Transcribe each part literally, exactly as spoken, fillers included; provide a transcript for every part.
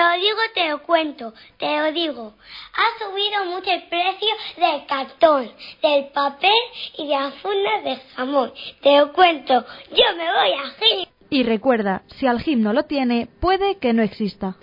lo digo, te lo cuento, te lo digo. Ha subido mucho el precio del cartón, del papel y de las fundas de jamón. Te lo cuento, yo me voy a Gil. Y recuerda, si Algim no lo tiene, puede que no exista.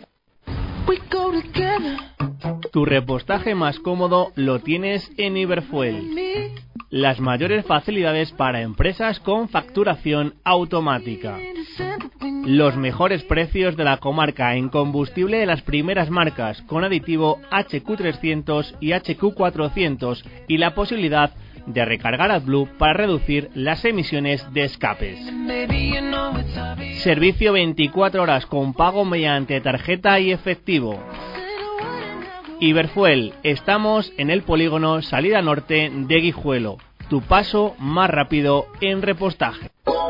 Tu repostaje más cómodo lo tienes en Iberfuel. Las mayores facilidades para empresas con facturación automática. Los mejores precios de la comarca en combustible de las primeras marcas con aditivo H Q trescientos y H Q cuatrocientos y la posibilidad de recargar AdBlue para reducir las emisiones de escapes. Servicio veinticuatro horas con pago mediante tarjeta y efectivo. Iberfuel, estamos en el polígono Salida Norte de Guijuelo. Tu paso más rápido en repostaje.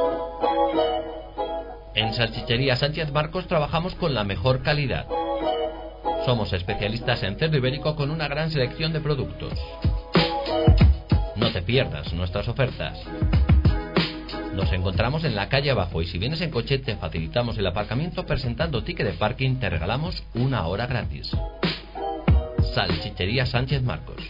En Salchichería Sánchez Marcos trabajamos con la mejor calidad. Somos especialistas en cerdo ibérico con una gran selección de productos. No te pierdas nuestras ofertas. Nos encontramos en la calle abajo y si vienes en coche te facilitamos el aparcamiento presentando ticket de parking, te regalamos una hora gratis. Salchichería Sánchez Marcos.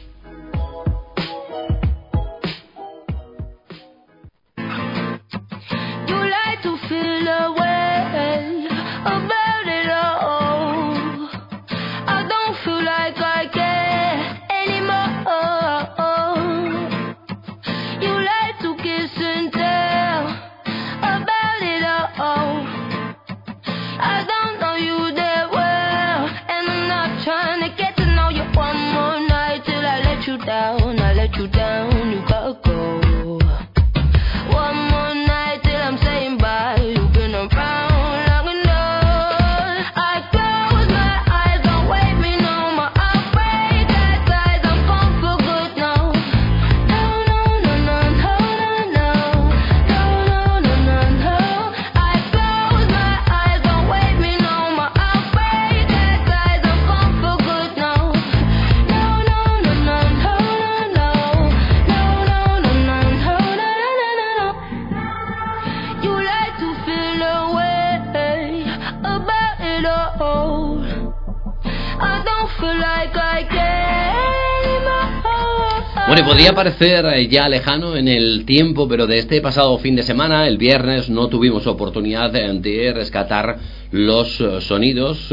Bueno, y podría parecer ya lejano en el tiempo, pero de este pasado fin de semana, el viernes, no tuvimos oportunidad de rescatar los sonidos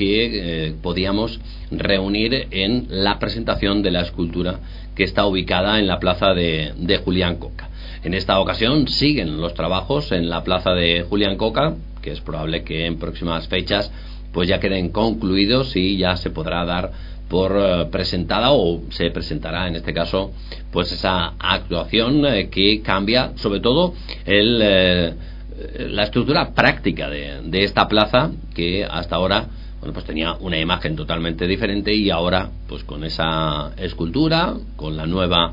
que podíamos reunir en la presentación de la escultura que está ubicada en la plaza de, de Julián Coca. En esta ocasión siguen los trabajos en la plaza de Julián Coca, que es probable que en próximas fechas pues ya queden concluidos y ya se podrá dar por uh, presentada o se presentará en este caso pues esa actuación eh, que cambia sobre todo el, eh, la estructura práctica de, de esta plaza, que hasta ahora bueno pues tenía una imagen totalmente diferente, y ahora pues con esa escultura, con la nueva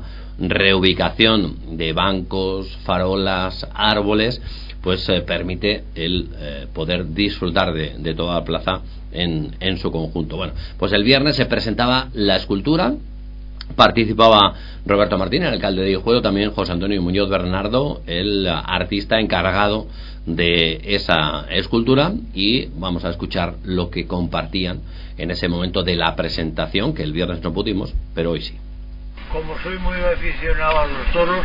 reubicación de bancos, farolas, árboles, pues eh, permite el eh, poder disfrutar de, de toda la plaza en, en su conjunto. Bueno, pues el viernes se presentaba la escultura, participaba Roberto Martín, el alcalde de Guijuelo, también José Antonio Muñoz Bernardo, el artista encargado de esa escultura, y vamos a escuchar lo que compartían en ese momento de la presentación, que el viernes no pudimos, pero hoy sí. Como soy muy aficionado a los toros,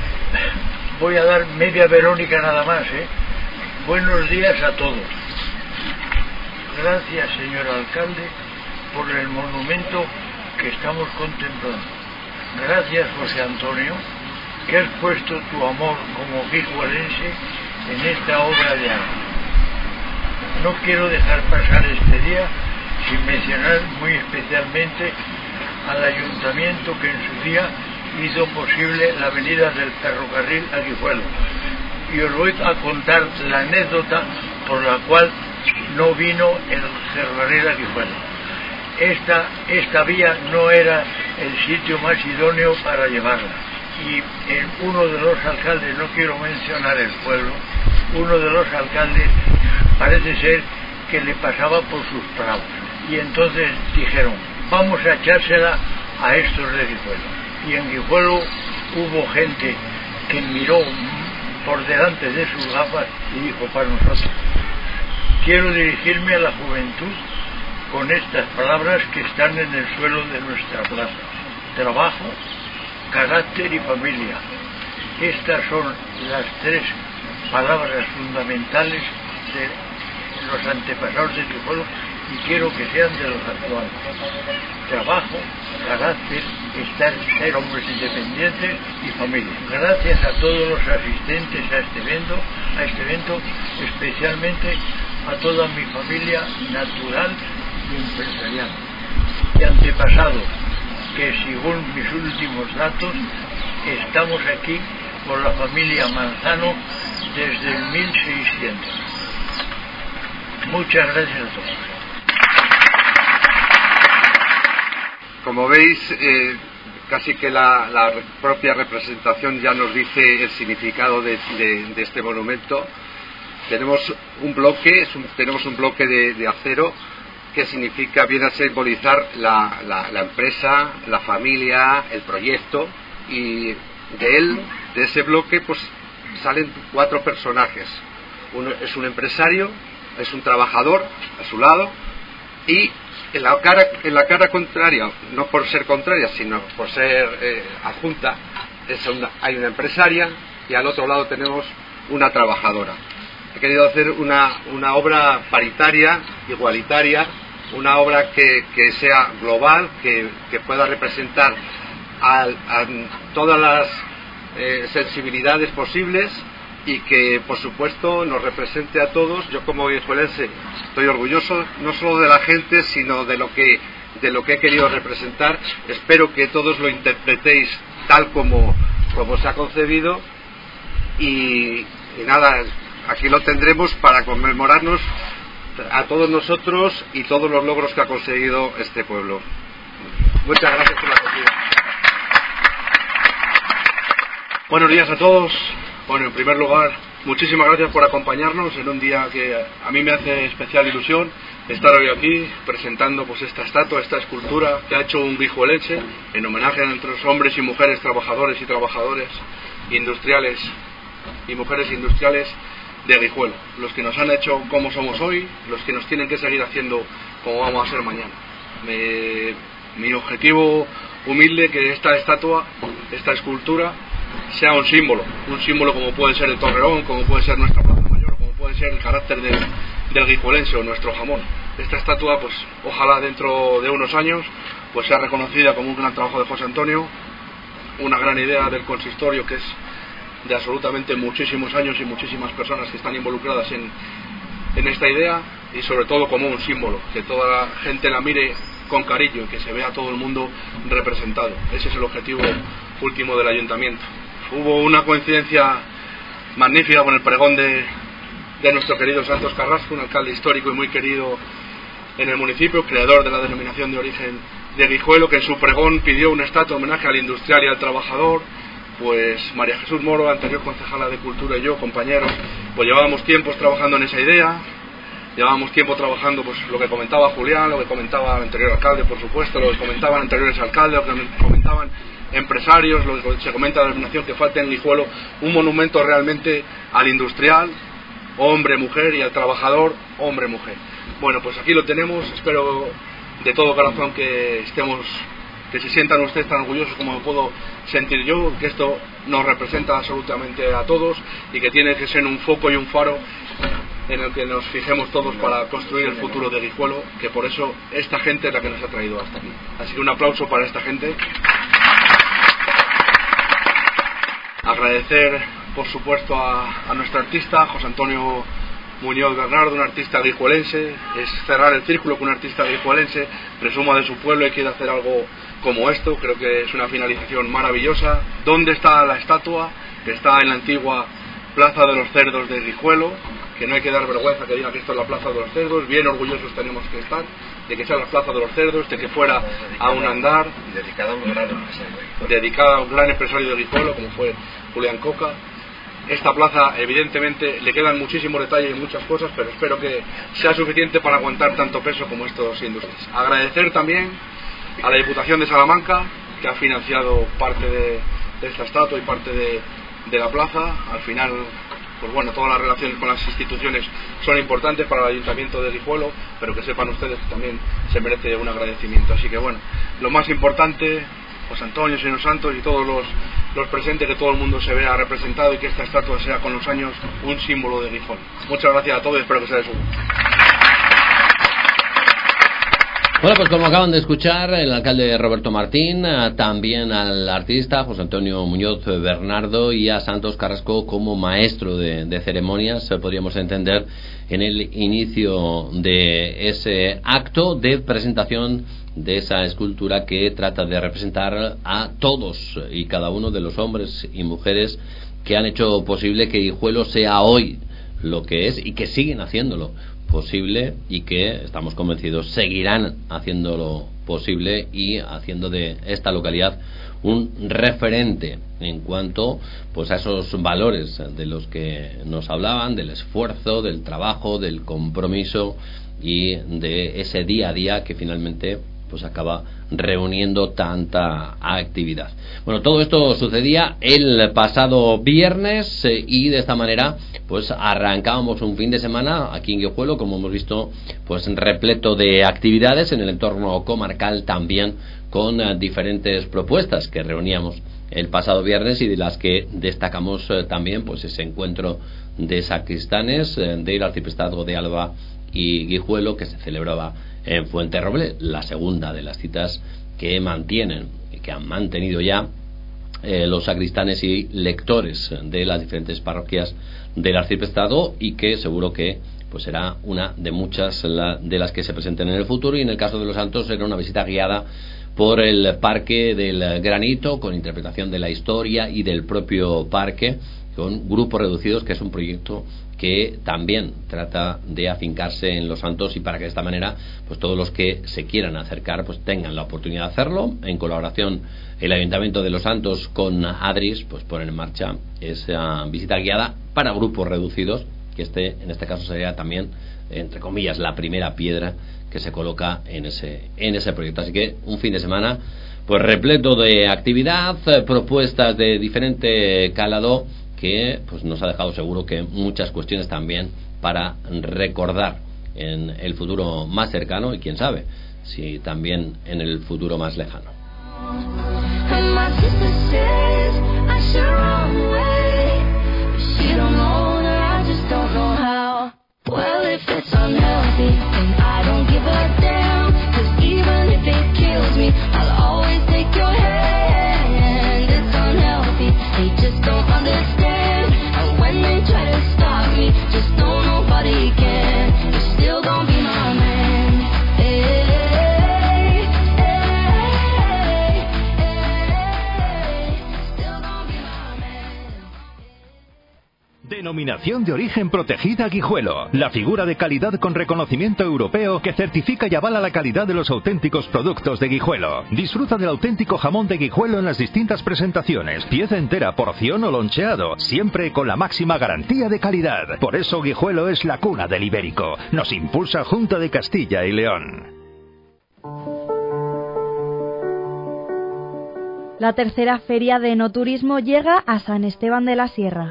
voy a dar media Verónica nada más, ¿eh? Buenos días a todos. Gracias, señor alcalde, por el monumento que estamos contemplando. Gracias, José Antonio, que has puesto tu amor como guijuelense en esta obra de arte. No quiero dejar pasar este día sin mencionar muy especialmente al ayuntamiento que en su día hizo posible la venida del ferrocarril a Guijuelo. Y os voy a contar la anécdota por la cual no vino el ferrocarril a Guijuelo. Esta, esta vía no era el sitio más idóneo para llevarla. Y en uno de los alcaldes, no quiero mencionar el pueblo, uno de los alcaldes parece ser que le pasaba por sus prados. Y entonces dijeron, vamos a echársela a estos de Guijuelo. Y en Guijuelo hubo gente que miró por delante de sus gafas y dijo, para nosotros. Quiero dirigirme a la juventud con estas palabras que están en el suelo de nuestra plaza: trabajo, carácter y familia. Estas son las tres palabras fundamentales de los antepasados de Guijuelo y quiero que sean de los actuales: trabajo, carácter, estar, ser hombres independientes y familia. Gracias a todos los asistentes a este evento, a este evento, especialmente a toda mi familia natural y empresarial y antepasados, que según mis últimos datos estamos aquí con la familia Manzano desde el mil seiscientos. Muchas gracias a todos. Como veis, eh, casi que la, la propia representación ya nos dice el significado de, de, de este monumento. Tenemos un bloque, es un, tenemos un bloque de, de acero que significa, viene a simbolizar la, la, la empresa, la familia, el proyecto, y de él, de ese bloque, pues salen cuatro personajes. Uno es un empresario, es un trabajador a su lado, y en la cara, en la cara contraria, no por ser contraria, sino por ser eh, adjunta, es una, hay una empresaria, y al otro lado tenemos una trabajadora. He querido hacer una, una obra paritaria, igualitaria, una obra que, que sea global, que, que pueda representar a, a todas las eh, sensibilidades posibles y que, por supuesto, nos represente a todos. Yo, como guijuelense, estoy orgulloso no solo de la gente, sino de lo que de lo que he querido representar. Espero que todos lo interpretéis tal como, como se ha concebido y, y nada, aquí lo tendremos para conmemorarnos a todos nosotros y todos los logros que ha conseguido este pueblo. Muchas gracias por la acogida. Buenos días a todos. Bueno, en primer lugar, muchísimas gracias por acompañarnos en un día que a mí me hace especial ilusión estar hoy aquí presentando pues esta estatua, esta escultura que ha hecho un guijuelense en homenaje a nuestros hombres y mujeres trabajadores y trabajadores industriales y mujeres industriales de Guijuelo, los que nos han hecho como somos hoy, los que nos tienen que seguir haciendo como vamos a ser mañana. Me, mi objetivo humilde que esta estatua, esta escultura, sea un símbolo, un símbolo como puede ser el Torreón, como puede ser nuestra Plaza Mayor, como puede ser el carácter del, del guijuelense o nuestro jamón. Esta estatua, pues ojalá dentro de unos años, pues sea reconocida como un gran trabajo de José Antonio, una gran idea del consistorio que es de absolutamente muchísimos años y muchísimas personas que están involucradas en, en esta idea, y sobre todo como un símbolo, que toda la gente la mire con cariño y que se vea todo el mundo representado. Ese es el objetivo último del ayuntamiento. Hubo una coincidencia magnífica con el pregón de, de nuestro querido Santos Carrasco, un alcalde histórico y muy querido en el municipio, creador de la denominación de origen de Guijuelo, que en su pregón pidió una estatua de homenaje al industrial y al trabajador. Pues María Jesús Moro, anterior concejala de Cultura, y yo, compañeros, pues llevábamos tiempos trabajando en esa idea, llevábamos tiempo trabajando, pues lo que comentaba Julián, lo que comentaba el anterior alcalde, por supuesto, lo que comentaban anteriores alcaldes, lo que comentaban empresarios, lo que se comenta de la denominación que falta en Guijuelo, un monumento realmente al industrial, hombre-mujer, y al trabajador, hombre-mujer. Bueno, pues aquí lo tenemos, espero de todo corazón que estemos, que se sientan ustedes tan orgullosos como me puedo sentir yo, que esto nos representa absolutamente a todos y que tiene que ser un foco y un faro en el que nos fijemos todos para construir el futuro de Guijuelo, que por eso esta gente es la que nos ha traído hasta aquí. Así que un aplauso para esta gente. Agradecer, por supuesto, a, a nuestro artista, José Antonio Muñoz Bernardo, un artista guijuelense. Es cerrar el círculo con un artista guijuelense, presuma de su pueblo y quiere hacer algo como esto. Creo que es una finalización maravillosa. ¿Dónde está la estatua? Que está en la antigua Plaza de los Cerdos de Guijuelo, que no hay que dar vergüenza que diga que esto es la Plaza de los Cerdos. Bien orgullosos tenemos que estar de que sea la Plaza de los Cerdos, de que fuera a un andar, dedicada a un gran empresario, dedicada a un gran empresario de Guijuelo como fue Julián Coca. Esta plaza, evidentemente, le quedan muchísimos detalles y muchas cosas, pero espero que sea suficiente para aguantar tanto peso como estos industrias. Agradecer también a la Diputación de Salamanca, que ha financiado parte de, de esta estatua y parte de, de la plaza. Al final pues bueno, todas las relaciones con las instituciones son importantes para el Ayuntamiento de Guijuelo, pero que sepan ustedes que también se merece un agradecimiento. Así que bueno, lo más importante, José Antonio, señor Santos y todos los, los presentes, que todo el mundo se vea representado y que esta estatua sea con los años un símbolo de Guijuelo. Muchas gracias a todos y espero que sea de su gusto. Bueno, pues como acaban de escuchar, el alcalde Roberto Martín, también al artista José Antonio Muñoz Bernardo y a Santos Carrasco como maestro de, de ceremonias, podríamos entender, en el inicio de ese acto de presentación de esa escultura que trata de representar a todos y cada uno de los hombres y mujeres que han hecho posible que Guijuelo sea hoy lo que es y que siguen haciéndolo posible y que estamos convencidos seguirán haciéndolo posible y haciendo de esta localidad un referente en cuanto pues a esos valores de los que nos hablaban, del esfuerzo, del trabajo, del compromiso y de ese día a día que finalmente pues acaba reuniendo tanta actividad. Bueno, todo esto sucedía el pasado viernes eh, y de esta manera pues arrancábamos un fin de semana aquí en Guijuelo, como hemos visto, pues repleto de actividades en el entorno comarcal, también con eh, diferentes propuestas que reuníamos el pasado viernes y de las que destacamos eh, también pues ese encuentro de sacristanes eh, del Arciprestazgo de Álava y Guijuelo, que se celebraba en Fuenterroble, la segunda de las citas que mantienen, que han mantenido ya eh, los sacristanes y lectores de las diferentes parroquias del Arciprestazgo y que seguro que pues será una de muchas la, de las que se presenten en el futuro. Y en el caso de los santos será una visita guiada por el Parque del Granito, con interpretación de la historia y del propio parque, con grupos reducidos, que es un proyecto que también trata de afincarse en los santos y para que de esta manera pues todos los que se quieran acercar pues tengan la oportunidad de hacerlo. En colaboración el Ayuntamiento de los Santos con Adris pues ponen en marcha esa visita guiada para grupos reducidos, que este en este caso sería también, entre comillas, la primera piedra que se coloca en ese en ese proyecto. Así que un fin de semana pues repleto de actividad, propuestas de diferente calado, que pues nos ha dejado seguro que muchas cuestiones también para recordar en el futuro más cercano y quién sabe si también en el futuro más lejano. Denominación de origen protegida Guijuelo, la figura de calidad con reconocimiento europeo que certifica y avala la calidad de los auténticos productos de Guijuelo. Disfruta del auténtico jamón de Guijuelo en las distintas presentaciones, pieza entera, porción o loncheado, siempre con la máxima garantía de calidad. Por eso Guijuelo es la cuna del ibérico. Nos impulsa Junta de Castilla y León. La tercera feria de enoturismo llega a San Esteban de la Sierra.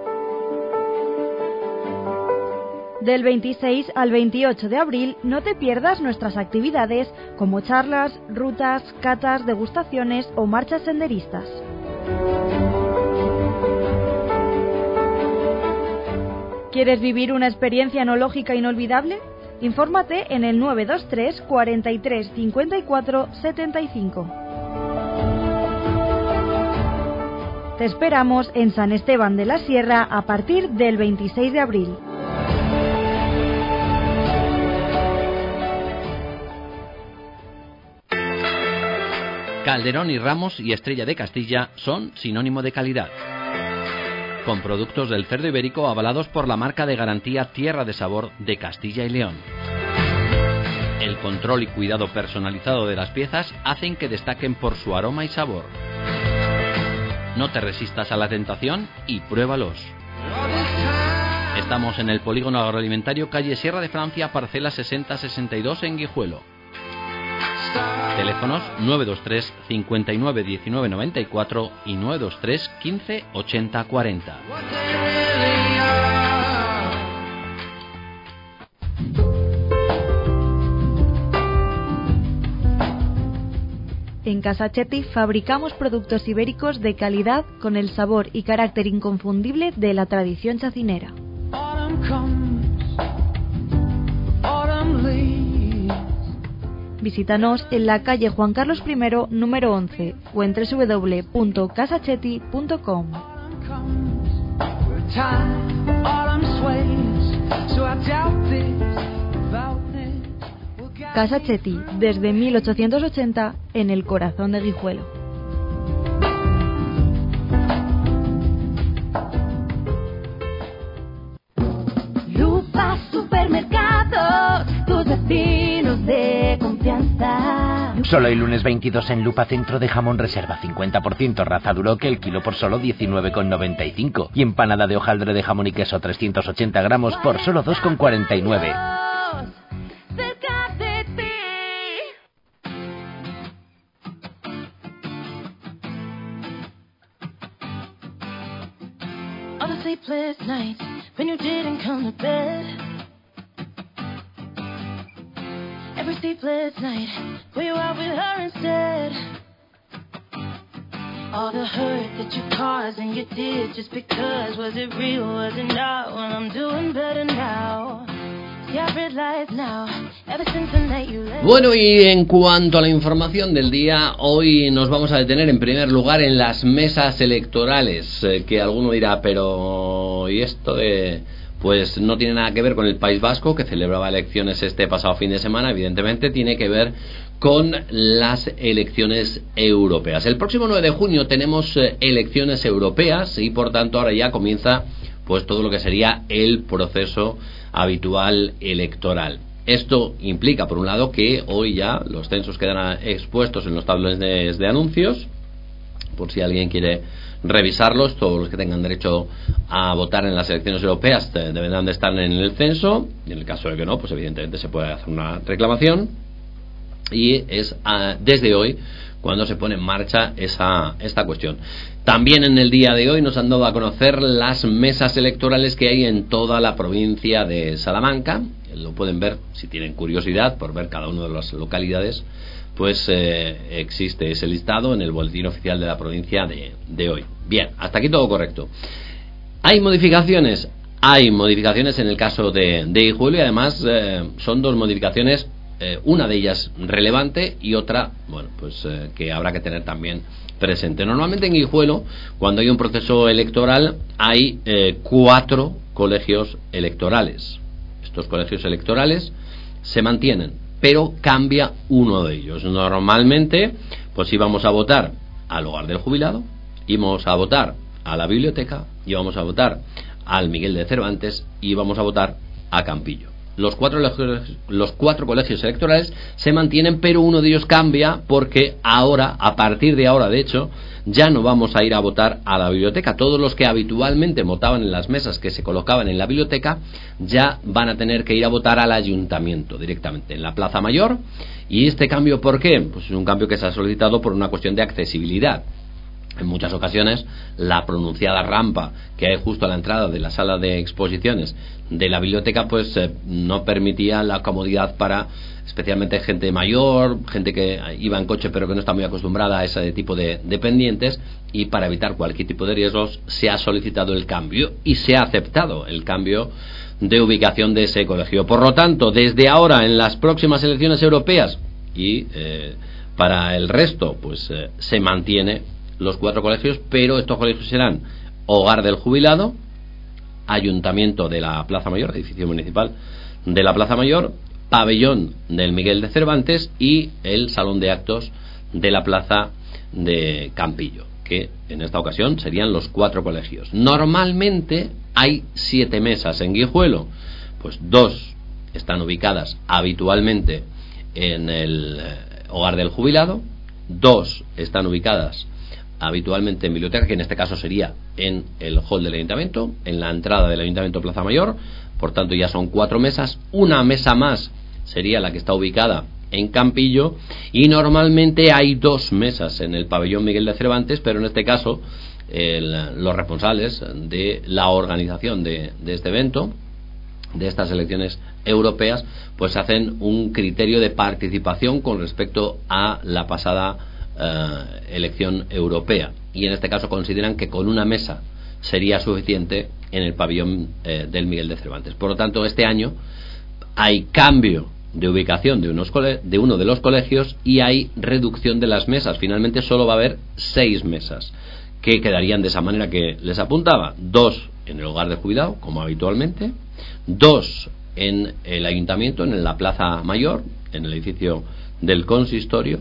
Del veintiséis al veintiocho de abril no te pierdas nuestras actividades como charlas, rutas, catas, degustaciones o marchas senderistas. ¿Quieres vivir una experiencia enológica inolvidable? Infórmate en el nueve dos tres, cuarenta y tres, cincuenta y cuatro, setenta y cinco. Te esperamos en San Esteban de la Sierra a partir del veintiséis de abril. Calderón y Ramos y Estrella de Castilla son sinónimo de calidad. Con productos del cerdo ibérico avalados por la marca de garantía Tierra de Sabor de Castilla y León. El control y cuidado personalizado de las piezas hacen que destaquen por su aroma y sabor. No te resistas a la tentación y pruébalos. Estamos en el Polígono Agroalimentario, calle Sierra de Francia, parcela sesenta sesenta y dos en Guijuelo. Teléfonos nueve dos tres, cincuenta y nueve, diecinueve, noventa y cuatro y nueve dos tres, quince, ochenta, cuarenta. En Casa Chetti fabricamos productos ibéricos de calidad con el sabor y carácter inconfundible de la tradición chacinera. Visítanos en la calle Juan Carlos primero, número once, o en doble u doble u doble u punto casa chetti punto com. Casa Chetti, desde mil ochocientos ochenta, en el corazón de Guijuelo. Lupa Supermercados, tus vecinos de confianza. Solo el lunes veintidós en Lupa Centro de jamón reserva cincuenta por ciento raza Duroc, el kilo por solo diecinueve con noventa y cinco. Y empanada de hojaldre de jamón y queso trescientos ochenta gramos por solo dos con cuarenta y nueve. Sleepless nights when you didn't come to bed. Every sleepless night were you out with her instead. All the hurt that you caused and you did just because. Was it real, was it not? Well, I'm doing better now. See, I've realized now, ever since the night you left. Bueno, y en cuanto a la información del día, hoy nos vamos a detener en primer lugar en las mesas electorales, eh, que alguno dirá, pero ¿y esto de...? Pues no tiene nada que ver con el País Vasco, que celebraba elecciones este pasado fin de semana. Evidentemente tiene que ver con las elecciones europeas. El próximo nueve de junio tenemos eh, elecciones europeas y por tanto ahora ya comienza pues todo lo que sería el proceso habitual electoral. Esto implica, por un lado, que hoy ya los censos quedan expuestos en los tablones de anuncios, por si alguien quiere revisarlos. Todos los que tengan derecho a votar en las elecciones europeas deberán de estar en el censo, y en el caso de que no, pues evidentemente se puede hacer una reclamación, y es uh, desde hoy cuando se pone en marcha esa esta cuestión. También en el día de hoy nos han dado a conocer las mesas electorales que hay en toda la provincia de Salamanca. Lo pueden ver si tienen curiosidad por ver cada una de las localidades. Pues eh, existe ese listado en el boletín oficial de la provincia de, de hoy. Bien, hasta aquí todo correcto. ¿Hay modificaciones? Hay modificaciones en el caso de, de Guijuelo, y además eh, son dos modificaciones, eh, una de ellas relevante y otra, bueno, pues eh, que habrá que tener también presente. Normalmente en Guijuelo, cuando hay un proceso electoral, hay eh, cuatro colegios electorales. Estos colegios electorales se mantienen, pero cambia uno de ellos. Normalmente, pues íbamos a votar al hogar del jubilado, íbamos a votar a la biblioteca, íbamos a votar al Miguel de Cervantes y íbamos a votar a Campillo. Los cuatro, los cuatro colegios electorales se mantienen, pero uno de ellos cambia, porque ahora, a partir de ahora, de hecho, ya no vamos a ir a votar a la biblioteca. Todos los que habitualmente votaban en las mesas que se colocaban en la biblioteca ya van a tener que ir a votar al ayuntamiento directamente, en la Plaza Mayor. ¿Y este cambio por qué? Pues es un cambio que se ha solicitado por una cuestión de accesibilidad. En muchas ocasiones la pronunciada rampa que hay justo a la entrada de la sala de exposiciones de la biblioteca pues eh, no permitía la comodidad para especialmente gente mayor, gente que iba en coche pero que no está muy acostumbrada a ese tipo de, de pendientes, y para evitar cualquier tipo de riesgos se ha solicitado el cambio y se ha aceptado el cambio de ubicación de ese colegio. Por lo tanto, desde ahora en las próximas elecciones europeas y eh, para el resto pues eh, se mantiene los cuatro colegios, pero estos colegios serán Hogar del Jubilado, Ayuntamiento de la Plaza Mayor, edificio municipal de la Plaza Mayor, Pabellón del Miguel de Cervantes y el Salón de Actos de la Plaza de Campillo, que en esta ocasión serían los cuatro colegios. Normalmente hay siete mesas en Guijuelo, pues dos están ubicadas habitualmente en el Hogar del Jubilado, dos están ubicadas habitualmente en biblioteca, que en este caso sería en el hall del ayuntamiento, en la entrada del ayuntamiento Plaza Mayor. Por tanto ya son cuatro mesas. Una mesa más sería la que está ubicada en Campillo, y normalmente hay dos mesas en el pabellón Miguel de Cervantes, pero en este caso el, los responsables de la organización de, de este evento, de estas elecciones europeas, pues hacen un criterio de participación con respecto a la pasada uh, elección europea, y en este caso consideran que con una mesa sería suficiente en el pabellón eh, del Miguel de Cervantes. Por lo tanto, este año hay cambio de ubicación de, unos cole- de uno de los colegios y hay reducción de las mesas. Finalmente solo va a haber seis mesas, que quedarían de esa manera que les apuntaba: dos en el hogar de cuidado, como habitualmente, dos en el ayuntamiento, en la Plaza Mayor, en el edificio del consistorio,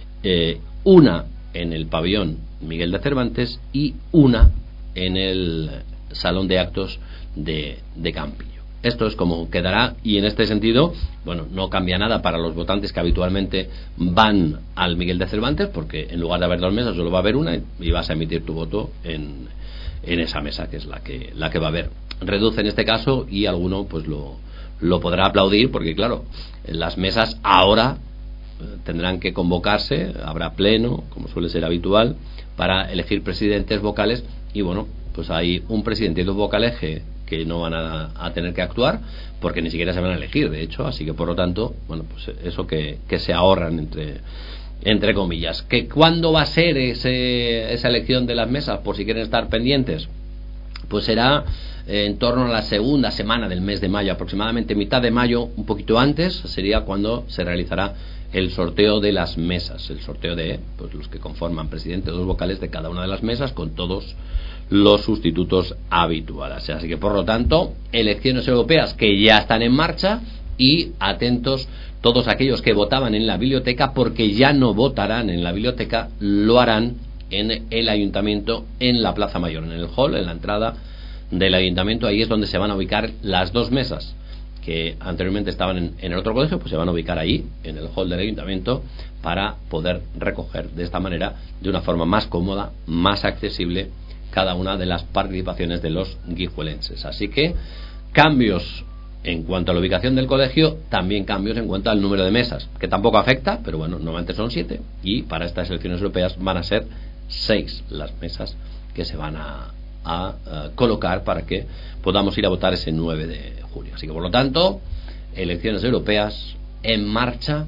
eh, una en el pabellón Miguel de Cervantes y una en el salón de actos de, de Campillo. Esto es como quedará, y en este sentido, bueno, no cambia nada para los votantes que habitualmente van al Miguel de Cervantes, porque en lugar de haber dos mesas solo va a haber una y vas a emitir tu voto en, en esa mesa, que es la que, la que va a haber. Reduce en este caso, y alguno pues lo, lo podrá aplaudir, porque claro, las mesas ahora tendrán que convocarse, habrá pleno, como suele ser habitual, para elegir presidentes vocales, y bueno, pues hay un presidente y dos vocales que, que no van a, a tener que actuar, porque ni siquiera se van a elegir, de hecho, así que por lo tanto, bueno, pues eso que, que se ahorran entre entre comillas. ¿Que cuándo va a ser ese, esa elección de las mesas, por si quieren estar pendientes? Pues será en torno a la segunda semana del mes de mayo, aproximadamente mitad de mayo, un poquito antes, sería cuando se realizará el sorteo de las mesas, el sorteo de pues los que conforman presidente, dos vocales de cada una de las mesas, con todos los sustitutos habituales. Así que por lo tanto, elecciones europeas que ya están en marcha, y atentos todos aquellos que votaban en la biblioteca, porque ya no votarán en la biblioteca, lo harán en el ayuntamiento, en la Plaza Mayor, en el hall, en la entrada del ayuntamiento. Ahí es donde se van a ubicar las dos mesas que anteriormente estaban en, en el otro colegio, pues se van a ubicar ahí, en el hall del ayuntamiento, para poder recoger de esta manera, de una forma más cómoda, más accesible, cada una de las participaciones de los guijuelenses. Así que cambios en cuanto a la ubicación del colegio, también cambios en cuanto al número de mesas, que tampoco afecta, pero bueno, normalmente son siete, y para estas elecciones europeas van a ser seis las mesas que se van a, a, a colocar para que podamos ir a votar ese nueve de julio. Así que por lo tanto, elecciones europeas en marcha,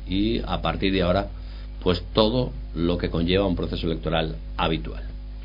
y a partir de ahora pues todo lo que conlleva un proceso electoral habitual.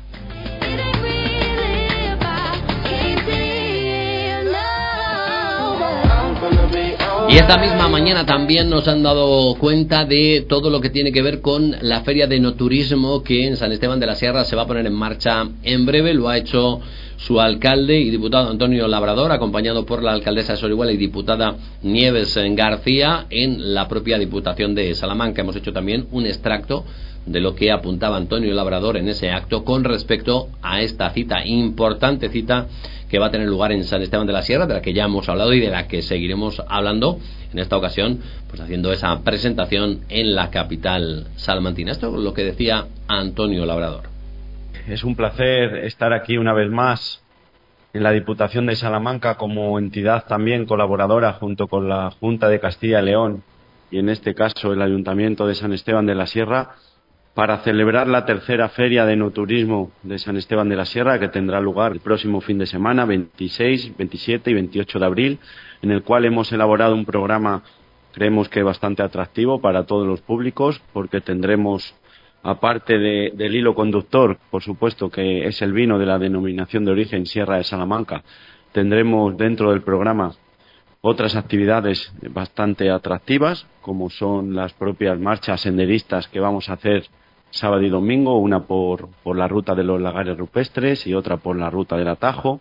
Y esta misma mañana también nos han dado cuenta de todo lo que tiene que ver con la feria de enoturismo, que en San Esteban de la Sierra se va a poner en marcha en breve. Lo ha hecho su alcalde y diputado Antonio Labrador, acompañado por la alcaldesa de Sorihuela y diputada Nieves García, en la propia Diputación de Salamanca. Hemos hecho también un extracto de lo que apuntaba Antonio Labrador en ese acto con respecto a esta cita, importante cita, que va a tener lugar en San Esteban de la Sierra, de la que ya hemos hablado y de la que seguiremos hablando, en esta ocasión pues haciendo esa presentación en la capital salmantina. Esto es lo que decía Antonio Labrador. Es un placer estar aquí una vez más en la Diputación de Salamanca, como entidad también colaboradora junto con la Junta de Castilla y León, y en este caso el Ayuntamiento de San Esteban de la Sierra, para celebrar la tercera feria de enoturismo de San Esteban de la Sierra, que tendrá lugar el próximo fin de semana, veintiséis, veintisiete y veintiocho de abril, en el cual hemos elaborado un programa, creemos que bastante atractivo para todos los públicos, porque tendremos, aparte de, del hilo conductor, por supuesto, que es el vino de la denominación de origen Sierra de Salamanca, tendremos dentro del programa otras actividades bastante atractivas, como son las propias marchas senderistas que vamos a hacer sábado y domingo, una por, por la ruta de los lagares rupestres y otra por la ruta del Atajo.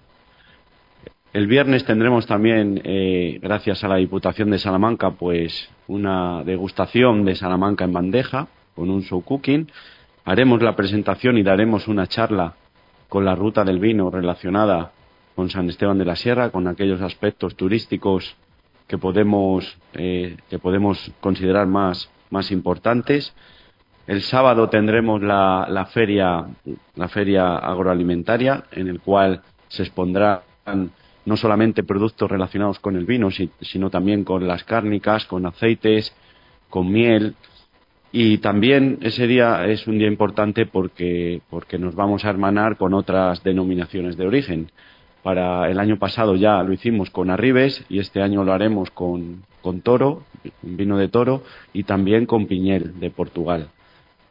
El viernes tendremos también, eh, gracias a la Diputación de Salamanca, pues una degustación de Salamanca en bandeja, con un show cooking. Haremos la presentación y daremos una charla con la ruta del vino relacionada con San Esteban de la Sierra, con aquellos aspectos turísticos que podemos, eh, que podemos considerar más, más importantes. El sábado tendremos la, la feria, la feria agroalimentaria, en el cual se expondrán no solamente productos relacionados con el vino, sino también con las cárnicas, con aceites, con miel. Y también ese día es un día importante porque, porque nos vamos a hermanar con otras denominaciones de origen. Para el año pasado ya lo hicimos con Arribes y este año lo haremos con, con Toro, vino de Toro, y también con Piñel de Portugal.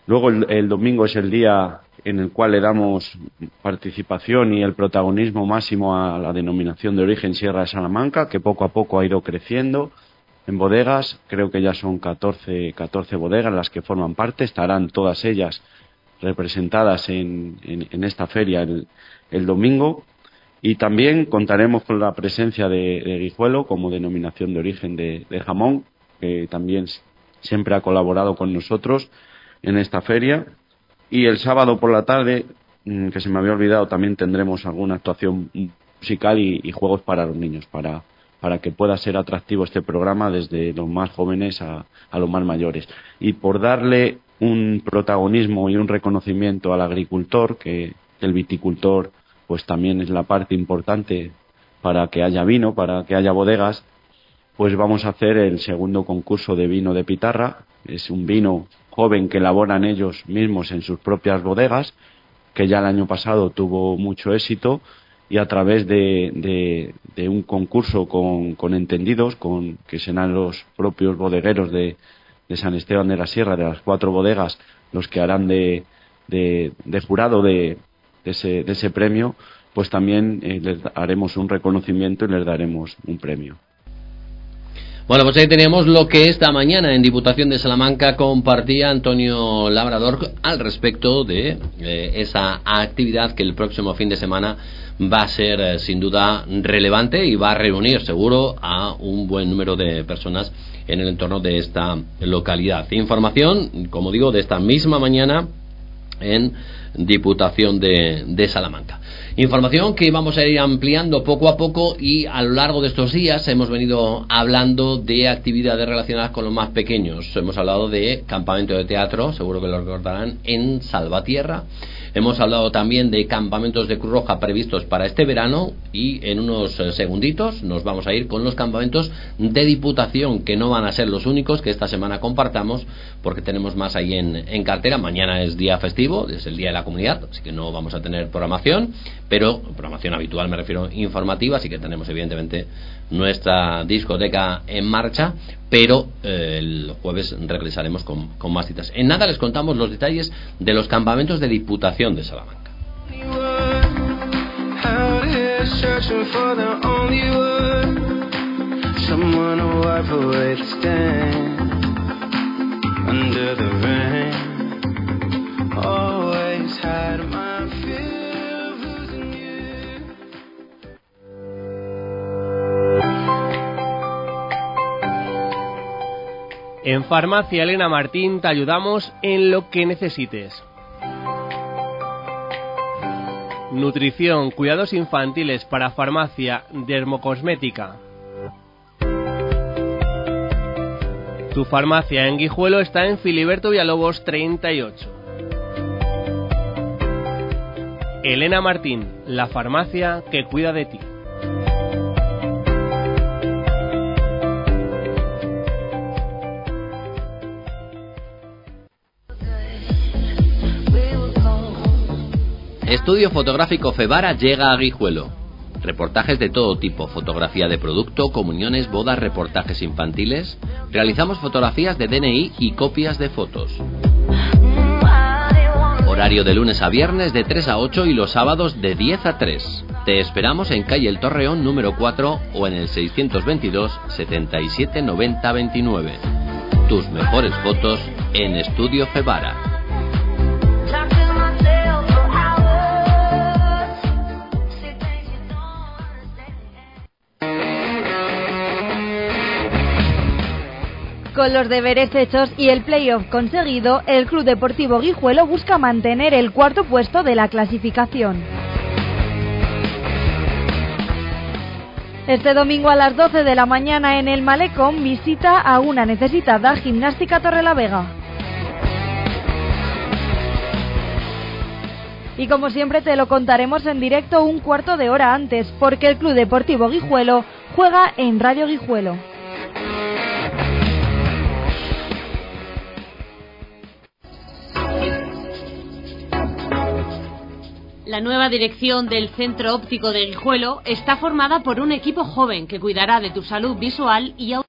Luego el, el domingo es el día en el cual le damos participación y el protagonismo máximo a la denominación de origen Sierra de Salamanca, que poco a poco ha ido creciendo en bodegas. Creo que ya son catorce, catorce bodegas las que forman parte, estarán todas ellas representadas en, en, en esta feria el, el domingo. Y también contaremos con la presencia de, de Guijuelo como denominación de origen de, de jamón, que también siempre ha colaborado con nosotros en esta feria. Y el sábado por la tarde, que se me había olvidado, también tendremos alguna actuación musical y, y juegos para los niños, para, para que pueda ser atractivo este programa desde los más jóvenes a, a los más mayores. Y por darle un protagonismo y un reconocimiento al agricultor, que el viticultor pues también es la parte importante para que haya vino, para que haya bodegas, pues vamos a hacer el segundo concurso de vino de Pitarra. Es un vino joven que elaboran ellos mismos en sus propias bodegas, que ya el año pasado tuvo mucho éxito, y a través de, de, de un concurso con, con entendidos, con que serán los propios bodegueros de, de San Esteban de la Sierra, de las cuatro bodegas, los que harán de, de, de jurado de, de, ese, de ese premio, pues también eh, les haremos un reconocimiento y les daremos un premio. Bueno, pues ahí teníamos lo que esta mañana en Diputación de Salamanca compartía Antonio Labrador al respecto de eh, esa actividad que el próximo fin de semana va a ser eh, sin duda relevante y va a reunir seguro a un buen número de personas en el entorno de esta localidad. Información, como digo, de esta misma mañana en Diputación de, de Salamanca. Información que vamos a ir ampliando poco a poco, y a lo largo de estos días hemos venido hablando de actividades relacionadas con los más pequeños. Hemos hablado de campamento de teatro, seguro que lo recordarán, en Salvatierra. Hemos hablado también de campamentos de Cruz Roja previstos para este verano, y en unos segunditos nos vamos a ir con los campamentos de Diputación, que no van a ser los únicos que esta semana compartamos, porque tenemos más ahí en, en cartera. Mañana es día festivo, es el Día de la Comunidad, así que no vamos a tener programación, pero programación habitual, me refiero informativa, así que tenemos evidentemente nuestra discoteca en marcha, pero eh, el jueves regresaremos con, con más citas. En nada les contamos los detalles de los campamentos de Diputación de Salamanca. En Farmacia Elena Martín te ayudamos en lo que necesites. Nutrición, cuidados infantiles para farmacia, dermocosmética. Tu farmacia en Guijuelo está en Filiberto Villalobos treinta y ocho. Elena Martín, la farmacia que cuida de ti. Estudio Fotográfico Febara llega a Guijuelo. Reportajes de todo tipo, fotografía de producto, comuniones, bodas, reportajes infantiles. Realizamos fotografías de D N I y copias de fotos. Horario de lunes a viernes de tres a ocho y los sábados de diez a tres. Te esperamos en calle El Torreón número cuatro o en el seiscientos veintidós, setenta y siete, noventa, veintinueve. Tus mejores fotos en Estudio Febara. Con los deberes hechos y el playoff conseguido, el Club Deportivo Guijuelo busca mantener el cuarto puesto de la clasificación. Este domingo a las doce de la mañana en el Malecón visita a una necesitada Gimnástica Torrelavega. Y como siempre te lo contaremos en directo un cuarto de hora antes, porque el Club Deportivo Guijuelo juega en Radio Guijuelo. La nueva dirección del Centro Óptico de Guijuelo está formada por un equipo joven que cuidará de tu salud visual y auditiva.